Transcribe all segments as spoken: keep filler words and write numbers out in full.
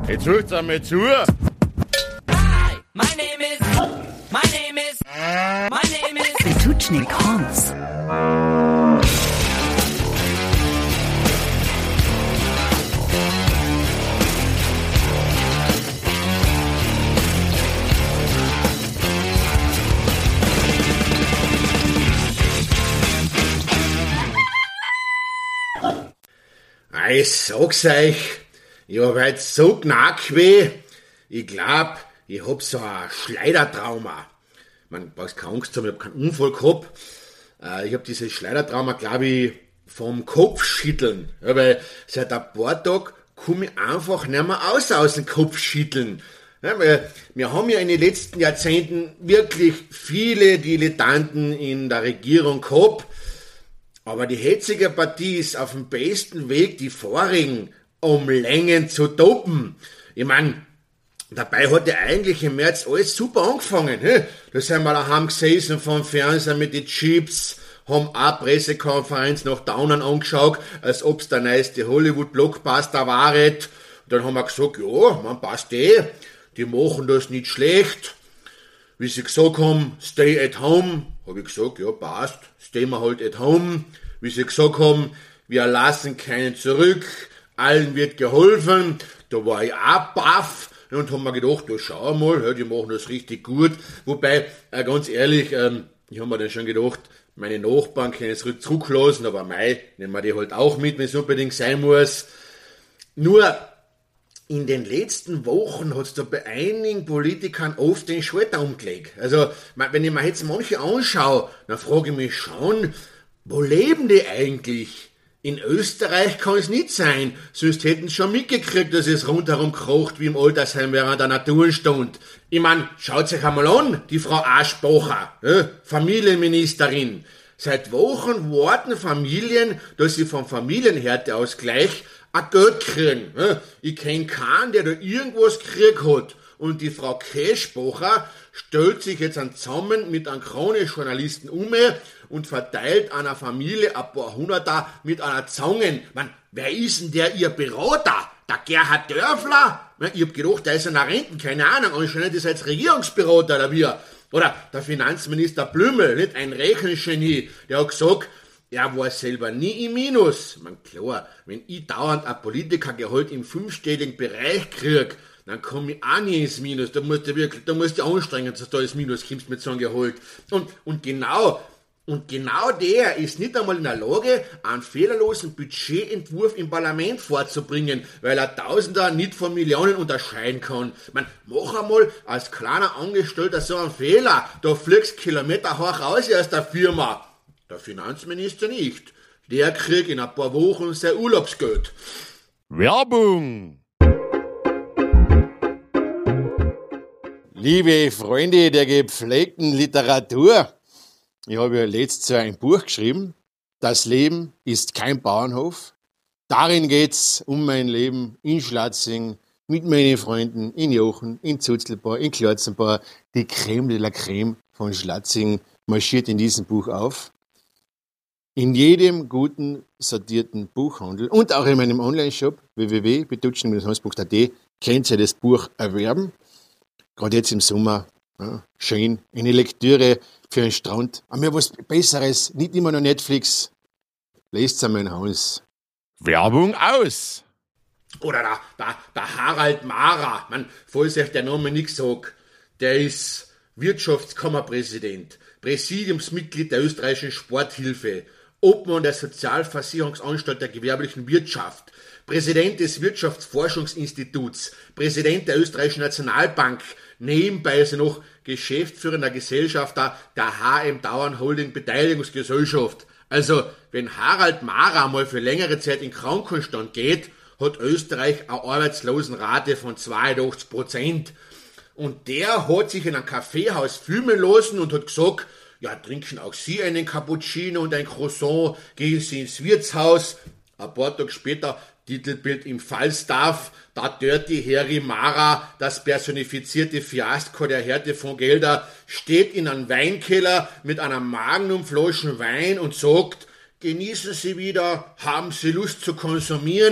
Jetzt hört's einmal zu. Hi, my name is, my name is, my name is Betucznik Hans. Ich sag's euch, ich hab heute so Knackweh, ich glaub, ich hab so ein Schleidertrauma. Man brauchst keine Angst haben, ich hab keinen Unfall gehabt. Ich hab dieses Schleidertrauma, glaube ich, vom Kopfschütteln. Ja, weil seit ein paar Tagen komm ich einfach nicht mehr aus aus dem Kopfschütteln. Ja, weil wir haben ja in den letzten Jahrzehnten wirklich viele Dilettanten in der Regierung gehabt. Aber die jetzige Partie ist auf dem besten Weg, die vorigen um Längen zu toppen. Ich mein, dabei hat ja eigentlich im März alles super angefangen. He? Da sind wir daheim gesessen vom Fernseher mit den Chips, haben auch Pressekonferenz nach Downern angeschaut, als ob's der neueste Hollywood-Blockbuster war. Dann haben wir gesagt, ja, man passt eh, die machen das nicht schlecht. Wie sie gesagt haben, stay at home, habe ich gesagt, ja, passt, stay wir halt at home. Wie sie gesagt haben, wir lassen keinen zurück, allen wird geholfen, da war ich auch baff und haben mir gedacht, ja, schau mal, ja, die machen das richtig gut. Wobei, äh, ganz ehrlich, ähm, ich habe mir dann schon gedacht, meine Nachbarn können es zurücklassen, aber mei, nehmen wir die halt auch mit, wenn es unbedingt sein muss. Nur, in den letzten Wochen hat's da bei einigen Politikern oft den Schalter umgelegt. Also, wenn ich mir jetzt manche anschaue, dann frage ich mich schon, wo leben die eigentlich? In Österreich kann es nicht sein, sonst hätten sie schon mitgekriegt, dass es rundherum krocht wie im Altersheim während der Naturstund. Ich mein, schaut euch einmal an, die Frau Aschbacher, ja, Familienministerin. Seit Wochen warten Familien, dass sie vom Familienhärteausgleich ein Geld kriegen. Ich kenn keinen, der da irgendwas gekriegt hat. Und die Frau Keschbacher stellt sich jetzt zusammen mit einem Krone-Journalisten um und verteilt einer Familie ein paar Hunderter mit einer Zange. Man, wer ist denn der ihr Berater? Der Gerhard Dörfler? Ich hab gedacht, der ist in der Renten, keine Ahnung, anscheinend ist er jetzt Regierungsberater oder wie. Oder der Finanzminister Blümel, nicht ein Rechengenie, der hat gesagt, er war selber nie im Minus. Man, klar, wenn ich dauernd ein Politikergehalt im fünfstelligen Bereich krieg, dann komme ich auch nie ins Minus. Da musst du wirklich, da musst du anstrengen, dass du da ins Minus kommst mit so einem Gehalt. Und, und genau, und genau der ist nicht einmal in der Lage, einen fehlerlosen Budgetentwurf im Parlament vorzubringen, weil er Tausender nicht von Millionen unterscheiden kann. Man, mach einmal als kleiner Angestellter so einen Fehler, da fliegst Kilometer hoch raus aus der Firma. Der Finanzminister nicht. Der kriegt in ein paar Wochen sein Urlaubsgeld. Werbung! Liebe Freunde der gepflegten Literatur, ich habe ja letztes Jahr ein Buch geschrieben, Das Leben ist kein Bauernhof. Darin geht's um mein Leben in Schlatzing, mit meinen Freunden in Jochen, in Zutzelbau, in Klotzenbau. Die Creme de la Creme von Schlatzing marschiert in diesem Buch auf. In jedem guten, sortierten Buchhandel und auch in meinem Online-Shop w w w punkt betucznik hans punkt a t könnt ihr das Buch erwerben. Gerade jetzt im Sommer, ja, schön, eine Lektüre für einen Strand. Aber mir was Besseres, nicht immer nur Netflix. Lest einmal in Haus. Werbung aus! Oder der, der, der Harald Mara, man, falls euch der Name nicht sagt, der ist Wirtschaftskammerpräsident, Präsidiumsmitglied der österreichischen Sporthilfe, Obmann der Sozialversicherungsanstalt der gewerblichen Wirtschaft, Präsident des Wirtschaftsforschungsinstituts, Präsident der österreichischen Nationalbank, nebenbei ist er noch geschäftsführender Gesellschafter der H M Dauern Holding Beteiligungsgesellschaft. Also, wenn Harald Mara mal für längere Zeit in Krankenstand geht, hat Österreich eine Arbeitslosenrate von zweiundachtzig Prozent. Und der hat sich in einem Kaffeehaus filmen lassen und hat gesagt, ja, trinken auch Sie einen Cappuccino und ein Croissant, gehen Sie ins Wirtshaus. Ein paar Tage später, Titelbild im Falstaff, da Dirty Harry Mara, das personifizierte Fiasko der Härtefondgelder, steht in einem Weinkeller mit einer Magnumflasche Wein und sagt, genießen Sie wieder, haben Sie Lust zu konsumieren?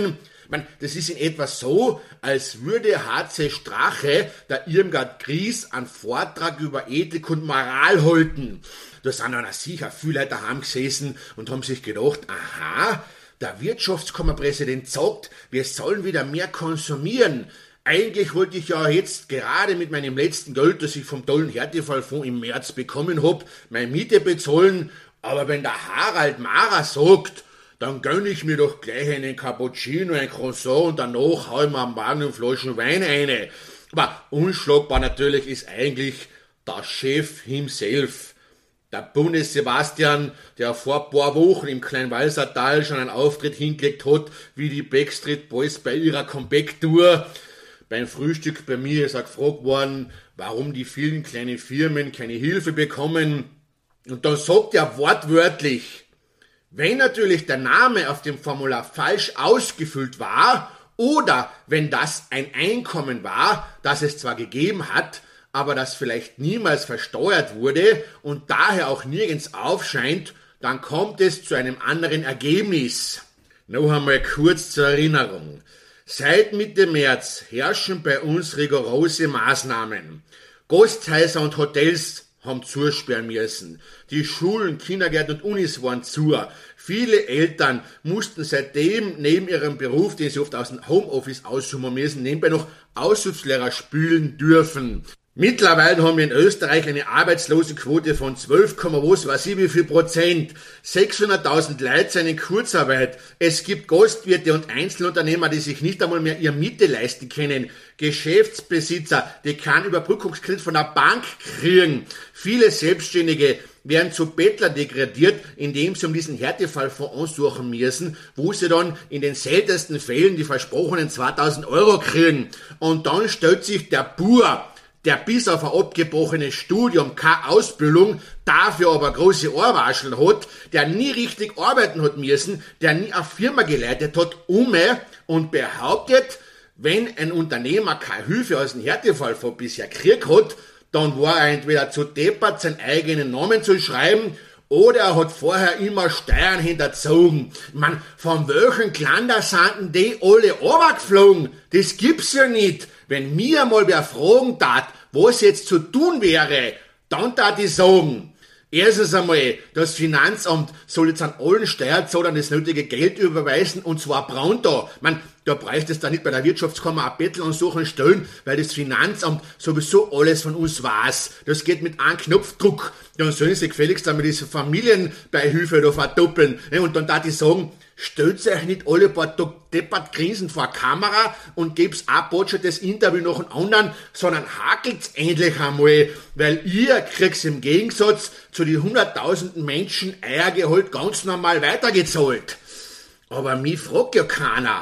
Man, das ist in etwa so, als würde H C Strache der Irmgard Gries einen Vortrag über Ethik und Moral halten. Da sind dann sicher viele Leute daheim gesessen und haben sich gedacht, aha, der Wirtschaftskammerpräsident sagt, wir sollen wieder mehr konsumieren. Eigentlich wollte ich ja jetzt gerade mit meinem letzten Geld, das ich vom tollen Härtefallfonds im März bekommen hab, meine Miete bezahlen, aber wenn der Harald Mara sagt, dann gönn ich mir doch gleich einen Cappuccino, ein Croissant und danach hau ich mir am Magen eine Flasche Wein rein. Aber unschlagbar natürlich ist eigentlich der Chef himself. Der Bundes-Sebastian, der vor ein paar Wochen im Kleinwalsertal schon einen Auftritt hingelegt hat, wie die Backstreet Boys bei ihrer Comeback-Tour. Beim Frühstück bei mir ist er gefragt worden, warum die vielen kleinen Firmen keine Hilfe bekommen. Und dann sagt er wortwörtlich, wenn natürlich der Name auf dem Formular falsch ausgefüllt war oder wenn das ein Einkommen war, das es zwar gegeben hat, aber das vielleicht niemals versteuert wurde und daher auch nirgends aufscheint, dann kommt es zu einem anderen Ergebnis. Noch einmal kurz zur Erinnerung. Seit Mitte März herrschen bei uns rigorose Maßnahmen. Gasthäuser und Hotels haben zusperren müssen. Die Schulen, Kindergärten und Unis waren zu. Viele Eltern mussten seitdem neben ihrem Beruf, den sie oft aus dem Homeoffice aussuchen müssen, nebenbei noch Aushilfslehrer spülen dürfen. Mittlerweile haben wir in Österreich eine Arbeitslosenquote von zwölf, was weiß ich wie viel Prozent. sechshunderttausend Leute sind in Kurzarbeit. Es gibt Gastwirte und Einzelunternehmer, die sich nicht einmal mehr ihre Miete leisten können. Geschäftsbesitzer, die keinen Überbrückungskredit von der Bank kriegen. Viele Selbstständige werden zu Bettler degradiert, indem sie um diesen Härtefallfonds ansuchen müssen, wo sie dann in den seltensten Fällen die versprochenen zweitausend Euro kriegen. Und dann stellt sich der Bauer, der bis auf ein abgebrochenes Studium keine Ausbildung, dafür aber große Ohrwascheln hat, der nie richtig arbeiten hat müssen, der nie eine Firma geleitet hat, um und behauptet, wenn ein Unternehmer keine Hilfe aus dem Härtefallfonds bisher gekriegt hat, dann war er entweder zu deppert, seinen eigenen Namen zu schreiben, oder er hat vorher immer Steuern hinterzogen. Man, von welchen Klander sind die alle runtergeflogen? Das gibt's ja nicht. Wenn mir mal wer fragen tat, was jetzt zu tun wäre, dann tat ich sagen, erstens einmal, das Finanzamt soll jetzt an allen Steuerzahlern das nötige Geld überweisen, und zwar pronto. Man, da bräuchte es da nicht bei der Wirtschaftskammer ein Bettel und suchen stellen, weil das Finanzamt sowieso alles von uns weiß. Das geht mit einem Knopfdruck. Dann sollen sie gefälligst einmal diese Familienbeihilfe da verdoppeln. Und dann darf ich sagen, stellt euch nicht alle paar deppert grinsend vor die Kamera und gebt's ein botschaftes Interview nach dem anderen, sondern hakelt's endlich einmal, weil ihr kriegt's im Gegensatz zu den hunderttausenden Menschen euer Gehalt ganz normal weitergezahlt. Aber mich fragt ja keiner.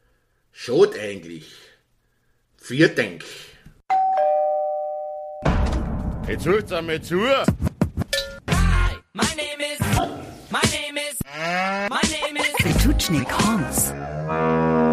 Schade eigentlich. Vielen Dank. Jetzt hört's einmal zu. Hi, my name is. My name is. My name is. Wytucznik Hans.